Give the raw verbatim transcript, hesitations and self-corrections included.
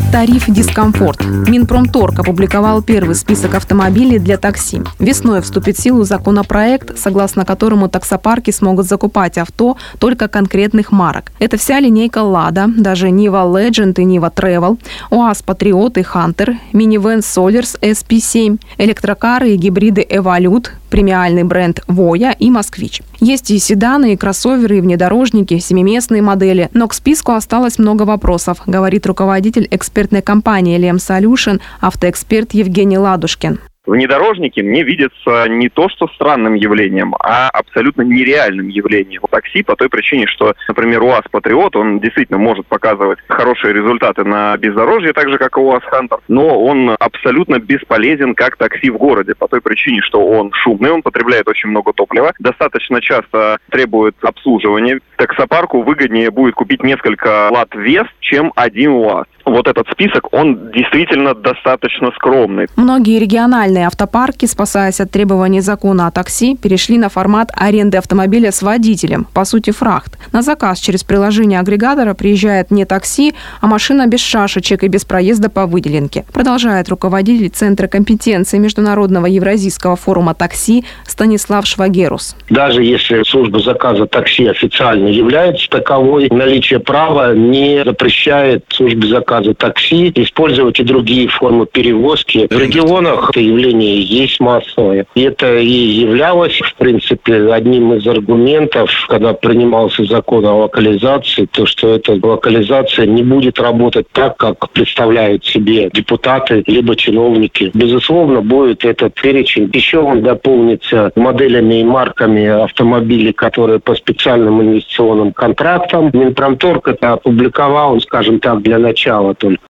Тариф «Дискомфорт». Минпромторг опубликовал первый список автомобилей для такси. Весной вступит в силу законопроект, согласно которому таксопарки смогут закупать авто только конкретных марок. Это вся линейка «Лада», даже Нива Legend и Нива Travel, УАЗ Патриот и Хантер, минивэн Solers эс пи семь, электрокары и гибриды Эволют, премиальный бренд Voya и Москвич. Есть и седаны, и кроссоверы, и внедорожники, семиместные модели, но к списку осталось много вопросов, говорит руководитель экспертной компании Лем Solution, автоэксперт Евгений Ладушкин. Внедорожники мне видятся не то что странным явлением, а абсолютно нереальным явлением в такси по той причине, что, например, УАЗ Патриот, он действительно может показывать хорошие результаты на бездорожье, так же, как и УАЗ Хантер, но он абсолютно бесполезен как такси в городе по той причине, что он шумный, он потребляет очень много топлива, достаточно часто требует обслуживания. Таксопарку выгоднее будет купить несколько лад вес, чем один УАЗ. Вот этот список, он действительно достаточно скромный. Многие региональные автопарки, спасаясь от требований закона о такси, перешли на формат аренды автомобиля с водителем, по сути фрахт. На заказ через приложение агрегатора приезжает не такси, а машина без шашечек и без проезда по выделенке. Продолжает руководитель Центра компетенции Международного Евразийского форума такси Станислав Швагерус. Даже если служба заказа такси официально является таковой, наличие права не запрещает службе заказа такси использовать и другие формы перевозки. В регионах это явление есть массовое. И это и являлось, в принципе, одним из аргументов, когда принимался закон о локализации, то, что эта локализация не будет работать так, как представляют себе депутаты либо чиновники. Безусловно, будет этот перечень. Еще он дополнится моделями и марками автомобилей, которые по специальным инвестиционным контрактам. Минпромторг это опубликовал, скажем так, для начала только.